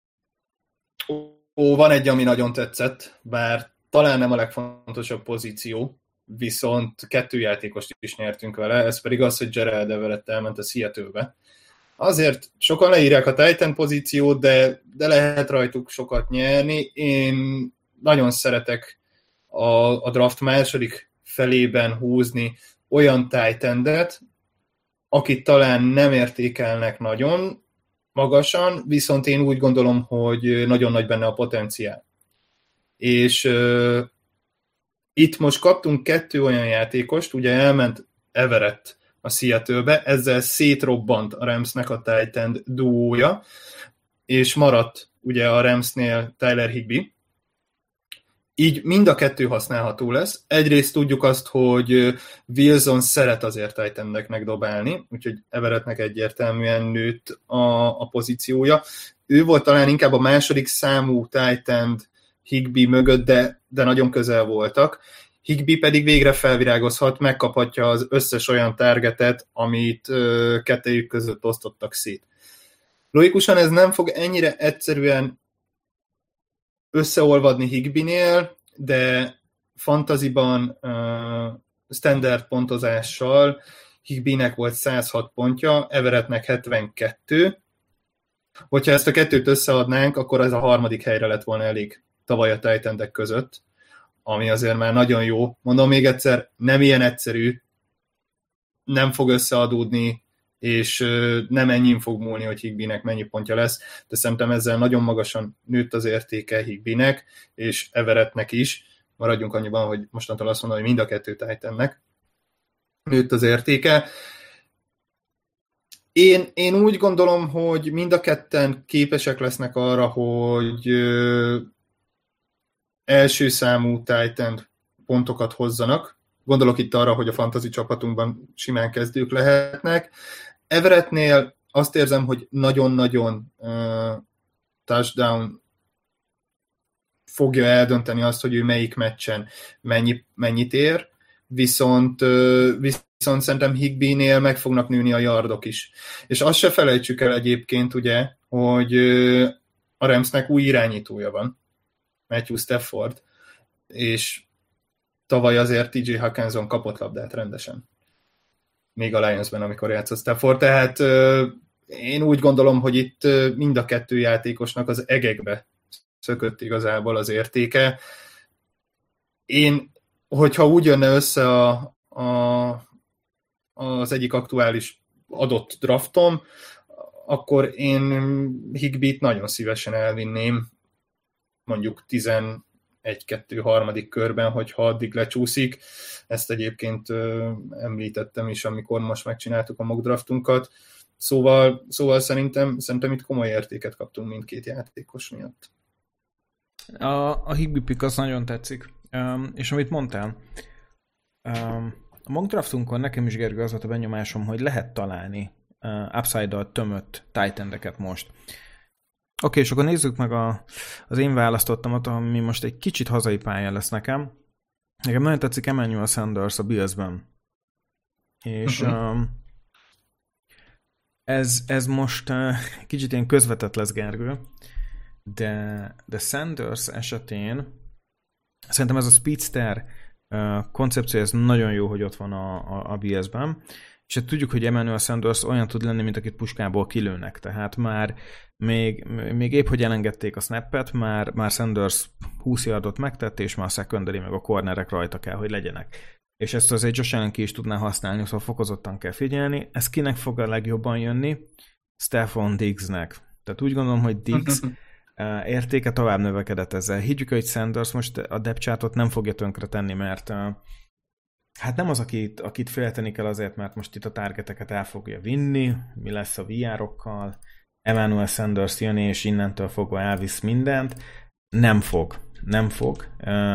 Ó, van egy, ami nagyon tetszett, bár talán nem a legfontosabb pozíció, viszont kettő játékost is nyertünk vele, ez pedig az, hogy Gerald Everett elment a Seattle-be. Azért sokan leírják a Titan pozíciót, de, de lehet rajtuk sokat nyerni. Én nagyon szeretek a, a draft második felében húzni olyan Titan-et, akit talán nem értékelnek nagyon magasan, viszont én úgy gondolom, hogy nagyon nagy benne a potenciál. És uh, itt most kaptunk kettő olyan játékost, ugye elment Everett a Seattle-be, ezzel szétrobbant a Ramsnek a tight end duója, és maradt ugye a Ramsnél Tyler Higbee. Így mind a kettő használható lesz. Egyrészt tudjuk azt, hogy Wilson szeret azért tight endeknek dobálni, úgyhogy Everettnek egyértelműen nőtt a, a pozíciója. Ő volt talán inkább a második számú tight end Higbee mögött, de, de nagyon közel voltak. Higbee pedig végre felvirágozhat, megkaphatja az összes olyan targetet, amit ö, kettejük között osztottak szét. Logikusan ez nem fog ennyire egyszerűen összeolvadni Higbee-nél, de fantasyban uh, standard pontozással Higbee-nek volt száz hat pontja, Everettnek hetvenkettő. Hogyha ezt a kettőt összeadnánk, akkor ez a harmadik helyre lett volna elég tavaly a tight endek között, ami azért már nagyon jó. Mondom még egyszer, nem ilyen egyszerű, nem fog összeadódni, és nem ennyin fog múlni, hogy Higbynek mennyi pontja lesz, de szerintem ezzel nagyon magasan nőtt az értéke Higbynek, és Everettnek is. Maradjunk annyiban, hogy mostantól azt mondom, hogy mind a kettő Titannek nőtt az értéke. Én, én úgy gondolom, hogy mind a ketten képesek lesznek arra, hogy ö, első számú Titan pontokat hozzanak. Gondolok itt arra, hogy a fantasy csapatunkban simán kezdők lehetnek. Everettnél azt érzem, hogy nagyon-nagyon uh, touchdown fogja eldönteni azt, hogy ő melyik meccsen mennyi, mennyit ér, viszont, uh, viszont szerintem Higbynél meg fognak nőni a yardok is. És azt se felejtsük el egyébként, ugye, hogy uh, a Ramsnek új irányítója van, Matthew Stafford, és tavaly azért té jé Hawkinson kapott labdát rendesen. Még a Lionsben, amikor játszott Stafford. Tehát euh, én úgy gondolom, hogy itt euh, mind a kettő játékosnak az egekbe szökött igazából az értéke. Én, hogyha úgy jönne össze a, a, az egyik aktuális adott draftom, akkor én Higbyt nagyon szívesen elvinném, mondjuk tizenegy-kettő harmadik körben, hogyha addig lecsúszik. Ezt egyébként ö, említettem is, amikor most megcsináltuk a mock draftunkat. Szóval, szóval szerintem, szerintem itt komoly értéket kaptunk mindkét játékos miatt. A, a Higby pick az nagyon tetszik. Um, és amit mondtál, um, a mock draftunkon nekem is, Gergő, az volt a benyomásom, hogy lehet találni uh, upside-dal tömött tight-endeket most. Oké, okay, és akkor nézzük meg a, az én választottamat, ami most egy kicsit hazai pálya lesz nekem. Nekem nagyon tetszik Emmanuel Sanders a Billsben. És uh-huh. um, ez, ez most uh, kicsit ilyen közvetett lesz, Gergő, de, de Sanders esetén szerintem ez a speedster uh, koncepció, ez nagyon jó, hogy ott van a, a, a Billsben. És hát tudjuk, hogy Emmanuel Sanders olyan tud lenni, mint akit puskából kilőnek. Tehát már még, még épp, hogy elengedték a snappet, már, már Sanders húsz yardot megtett, és már a secondary meg a cornerek rajta kell, hogy legyenek. És ezt azért Josh Allen ki is tudná használni, szóval fokozottan kell figyelni. Ez kinek fog a legjobban jönni? Stefon Diggsnek. Tehát úgy gondolom, hogy Diggs értéke tovább növekedett ezzel. Higgyük, hogy Sanders most a depth chartot nem fogja tönkre tenni, mert hát nem az, akit, akit félteni kell azért, mert most itt a targeteket el fogja vinni, mi lesz a vé er-okkal, Emmanuel Sanders jön, és innentől fogva elvisz mindent. Nem fog. Nem fog.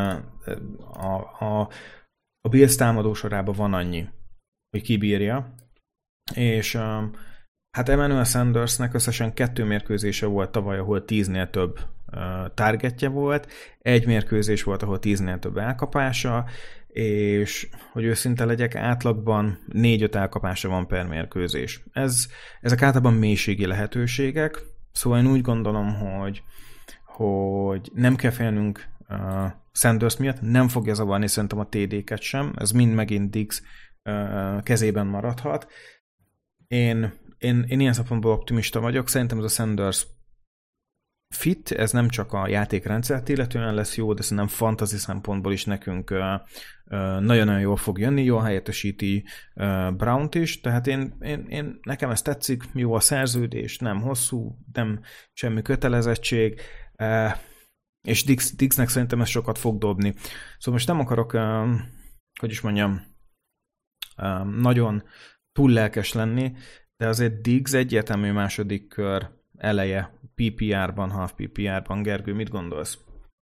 A, a, a Bills támadó sorában van annyi, hogy kibírja, és hát Emmanuel Sandersnek összesen kettő mérkőzése volt tavaly, ahol tíznél több targetje volt, egy mérkőzés volt, ahol tíznél több elkapása, és hogy őszinte legyek, átlagban négy-öt elkapása van per mérkőzés. Ez, ezek általában mélységi lehetőségek, szóval én úgy gondolom, hogy, hogy nem kell félnünk uh, Sanders miatt, nem fogja zavarni szerintem a té dé-ket sem, ez mind megint Diggs uh, kezében maradhat. Én, én, én ilyen szempontból optimista vagyok, szerintem ez a Sanders fit, ez nem csak a játékrendszert illetően lesz jó, de szerintem fantasy szempontból is nekünk uh, uh, nagyon-nagyon jól fog jönni, jól helyettesíti uh, Brownt is, tehát én, én, én, nekem ez tetszik, jó a szerződés, nem hosszú, nem semmi kötelezettség, uh, és Diggs, Diggsnek szerintem ez sokat fog dobni. Szóval most nem akarok, uh, hogy is mondjam, uh, nagyon túl lelkes lenni, de azért Diggs egyértelmű második kör eleje pé pé er-ban, half pé pé er-ban. Gergő, mit gondolsz?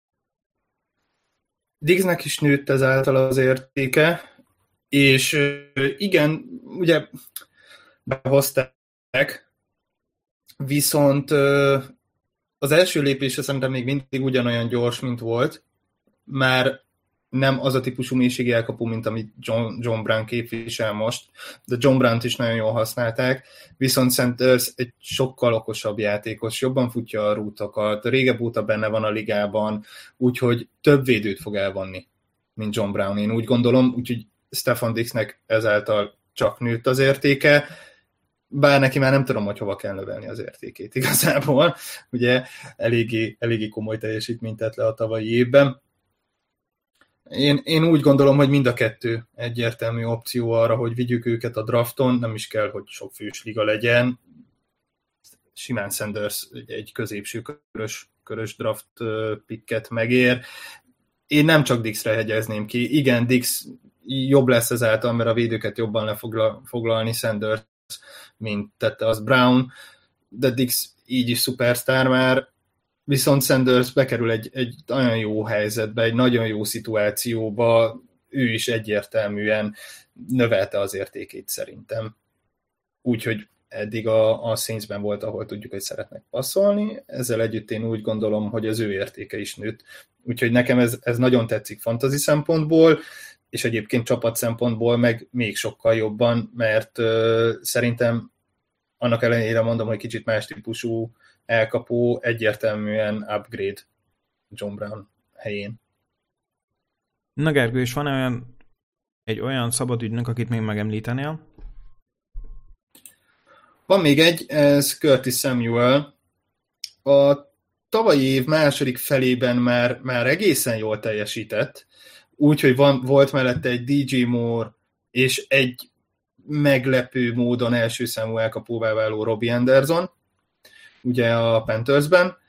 Diggsnek is nőtt ezáltal az értéke, és igen, ugye behozták, viszont az első lépése szerintem még mindig ugyanolyan gyors, mint volt, már nem az a típusú mélységi elkapó, mint amit John, John Brown képvisel most, de John Brown-t is nagyon jól használták, viszont Sanders egy sokkal okosabb játékos, jobban futja a rútokat, régebb óta benne van a ligában, úgyhogy több védőt fog elvonni, mint John Brown, én úgy gondolom, úgyhogy Stefon Diggsnek ezáltal csak nőtt az értéke, bár neki már nem tudom, hogy hova kell növelni az értékét igazából, ugye eléggé, eléggé komoly teljesítményt tett le a tavalyi évben. Én, én úgy gondolom, hogy mind a kettő egyértelmű opció arra, hogy vigyük őket a drafton, nem is kell, hogy sok fős liga legyen. Simán Sanders egy középső körös, körös draft picket megér. Én nem csak Dixre hegyezném ki. Igen, Dix jobb lesz ezáltal, mert a védőket jobban le fog foglalni Sanders, mint tette az Brown, de Dix így is szupersztár már, viszont Sanders bekerül egy, egy nagyon jó helyzetbe, egy nagyon jó szituációba, ő is egyértelműen növelte az értékét szerintem. Úgyhogy eddig a, a Saintsben volt, ahol tudjuk, hogy szeretnek passzolni, ezzel együtt én úgy gondolom, hogy az ő értéke is nőtt. Úgyhogy nekem ez, ez nagyon tetszik fantasy szempontból, és egyébként csapat szempontból meg még sokkal jobban, mert uh, szerintem annak ellenére mondom, hogy kicsit más típusú elkapó, egyértelműen upgrade John Brown helyén. Na Gergő, és van olyan, egy olyan szabad ügynök, akit még megemlítenél? Van még egy, ez Curtis Samuel. A tavalyi év második felében már, már egészen jól teljesített, úgyhogy van, volt mellette egy dé jé Moore és egy meglepő módon első számú elkapóvá váló Robbie Anderson, ugye a Panthersben,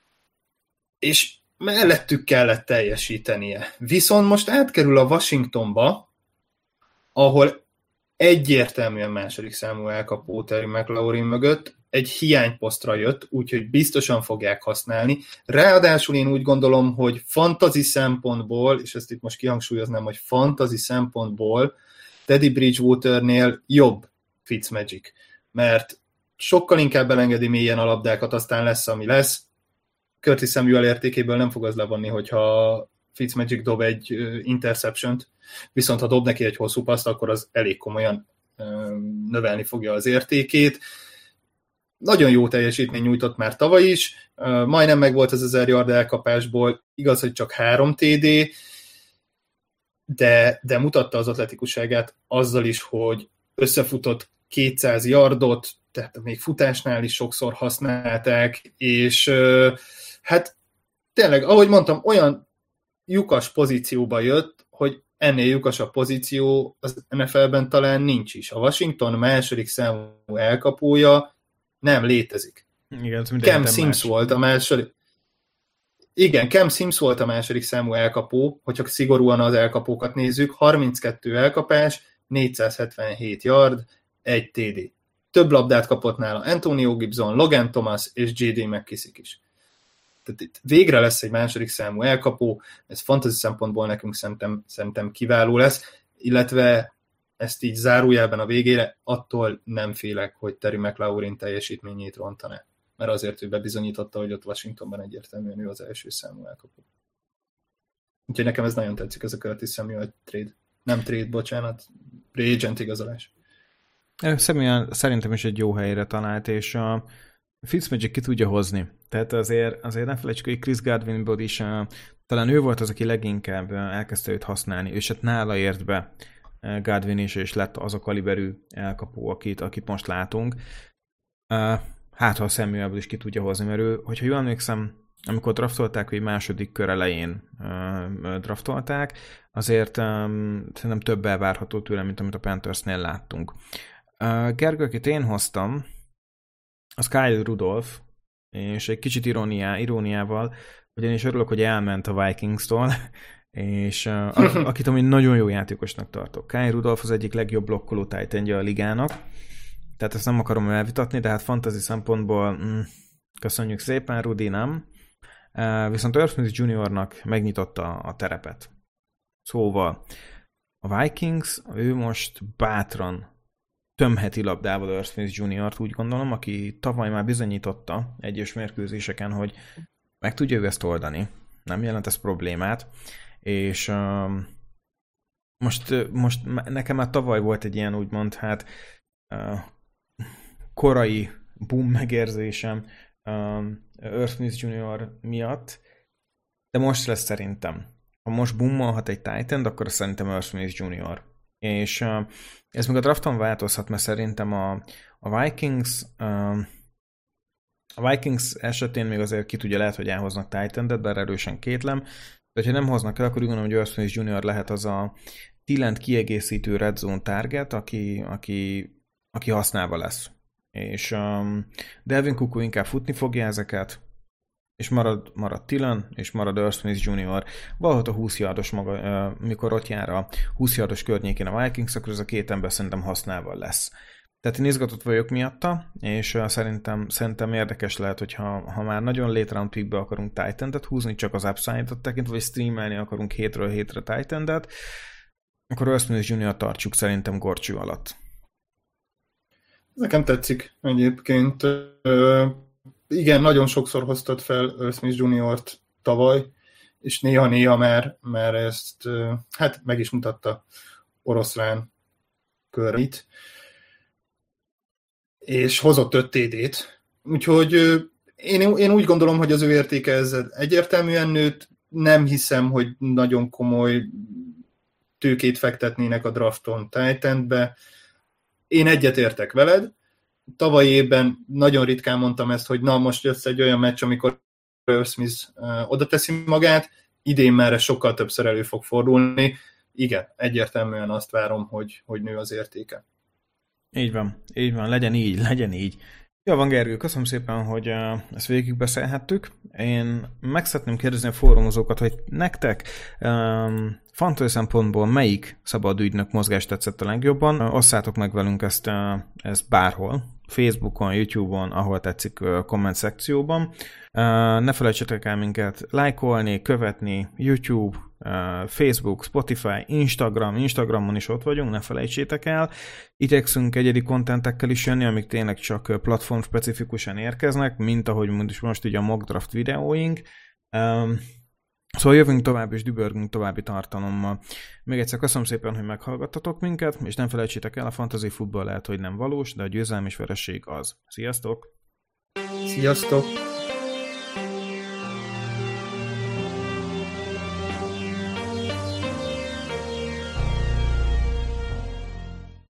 és mellettük kellett teljesítenie. Viszont most átkerül a Washingtonba, ahol egyértelműen második számú elkapó Terry McLaurin mögött egy hiányposztra jött, úgyhogy biztosan fogják használni. Ráadásul én úgy gondolom, hogy fantasy szempontból, és ezt itt most kihangsúlyoznám, hogy fantasy szempontból Teddy Bridgewaternél jobb Fitzmagic, mert sokkal inkább elengedi mélyen a labdákat, aztán lesz, ami lesz. Curtis Samuel értékéből nem fog az levonni, hogyha Fitzmagic dob egy interception-t, viszont ha dob neki egy hosszú paszt, akkor az elég komolyan növelni fogja az értékét. Nagyon jó teljesítmény nyújtott már tavaly is, majdnem megvolt az ezer yard elkapásból, igaz, hogy csak három té dé, de, de mutatta az atletikusságát azzal is, hogy összefutott kétszáz yardot, tehát még futásnál is sokszor használták, és hát tényleg, ahogy mondtam, olyan lyukas pozícióba jött, hogy ennél lyukasabb pozíció az en ef el-ben talán nincs is. A Washington második számú elkapója nem létezik. Igen, Cam Sims volt a második. Igen, Cam Sims volt a második számú elkapó, hogyha szigorúan az elkapókat nézzük, harminckettő elkapás, négyszázhetvenhét yard, egy té dé. Több labdát kapott nála Antonio Gibson, Logan Thomas és jé dé McKissick is. Tehát itt végre lesz egy második számú elkapó, ez fantasy szempontból nekünk szerintem, szerintem kiváló lesz, illetve ezt így zárójelben a végére, attól nem félek, hogy Terry McLaurin teljesítményét rontaná, mert azért ő bebizonyította, hogy ott Washingtonban egyértelműen ő az első számú elkapó. Úgyhogy nekem ez nagyon tetszik, ez a Curtis Samuel trade. Nem trade, bocsánat, agent igazolás. Samuel szerintem is egy jó helyre talált, és a Fitzmagic ki tudja hozni. Tehát azért, azért nem felejtsük, hogy Chris Godwinból is uh, talán ő volt az, aki leginkább uh, elkezdte őt használni, és hát nála ért be uh, Godwin is, és lett az a kaliberű elkapó, akit, akit most látunk. Uh, hát, ha a Samuelből is ki tudja hozni, mert ő, hogyha jól emlékszem, amikor draftolták, hogy második kör elején uh, draftolták, azért um, szerintem több elvárható tőle, mint amit a Panthersnél láttunk. Uh, Gergő, akit én hoztam, az Kyle Rudolph, és egy kicsit iróniá, iróniával, ugyanis örülök, hogy elment a Vikingstól, és uh, a, akit ami nagyon jó játékosnak tartok. Kyle Rudolph az egyik legjobb blokkoló tight endje a ligának, tehát ezt nem akarom elvitatni, de hát fantasy szempontból mm, köszönjük szépen, Rudi, nem? Uh, viszont Irv Smith juniornak megnyitotta a terepet. Szóval a Vikings, ő most bátran tömheti labdával Irv Smith juniort, úgy gondolom, aki tavaly már bizonyította egyes mérkőzéseken, hogy meg tudja ő ezt oldani. Nem jelent ez problémát. És um, most, most nekem már tavaly volt egy ilyen úgymond, hát uh, korai boom megérzésem um, Irv Smith junior miatt, de most lesz szerintem. Ha most boomolhat egy tight end, akkor szerintem Irv Smith junior És uh, ez még a drafton változhat, mert szerintem a, a Vikings uh, a Vikings esetén még azért ki tudja, lehet, hogy elhoznak tight endet, bár erősen kétlem, De ha nem hoznak el, akkor úgy gondolom, hogy Irv Smith junior lehet az a Tillent kiegészítő red zone target, aki, aki, aki használva lesz. És um, Dalvin Cook inkább futni fogja ezeket, és marad, marad Tillen, és marad Irv Smith junior Valahogy a húsz yardos maga, uh, mikor ott jár a húsz yardos környékén a Vikings, akkor ez a két ember szerintem használva lesz. Tehát én izgatott vagyok miatta, és uh, szerintem, szerintem érdekes lehet, hogyha ha már nagyon late round pickbe akarunk tight endet húzni, csak az upside-ot tekintve, vagy streamelni akarunk hétről hétre tight endet, akkor Irv Smith junior tartsuk szerintem gorcső alatt. Nekem tetszik egyébként. Ö, igen, nagyon sokszor hoztad fel Irv Smith juniort tavaly, és néha-néha már, már ezt ö, hát meg is mutatta oroszlán körmit, és hozott öt té dét. Úgyhogy ö, én, én úgy gondolom, hogy az ő értéke ezzel egyértelműen nőtt. Nem hiszem, hogy nagyon komoly tőkét fektetnének a drafton tight endbe. Én egyetértek veled. Tavaly évben nagyon ritkán mondtam ezt, hogy na most jössz egy olyan meccs, amikor Irv Smith uh, oda teszi magát, idén már ez sokkal többször elő fog fordulni. Igen, egyértelműen azt várom, hogy, hogy nő az értéke. Így van, így van, legyen így, legyen így. Jó van, Gergő, köszönöm szépen, hogy uh, ezt végigbeszélhettük. Én meg szeretném kérdezni a fórumozókat, hogy nektek um, fantasy szempontból melyik szabad ügynök mozgást tetszett a legjobban? Uh, osszátok meg velünk ezt, uh, ezt bárhol, Facebookon, YouTube-on, ahol tetszik, uh, komment szekcióban. Uh, ne felejtsetek el minket lájkolni, követni, YouTube, uh, Facebook, Spotify, Instagram, Instagramon is ott vagyunk, ne felejtsétek el. Igyekszünk egyedi kontentekkel is jönni, amik tényleg csak platform specifikusan érkeznek, mint ahogy most, most ugye a mock draft videóink. Um, szóval jövünk tovább és dübörgünk további tartalommal. Még egyszer köszönöm szépen, hogy meghallgattatok minket, és nem felejtsétek el, a fantasy futball lehet, hogy nem valós, de a győzelem és vereség az. Sziasztok! Sziasztok!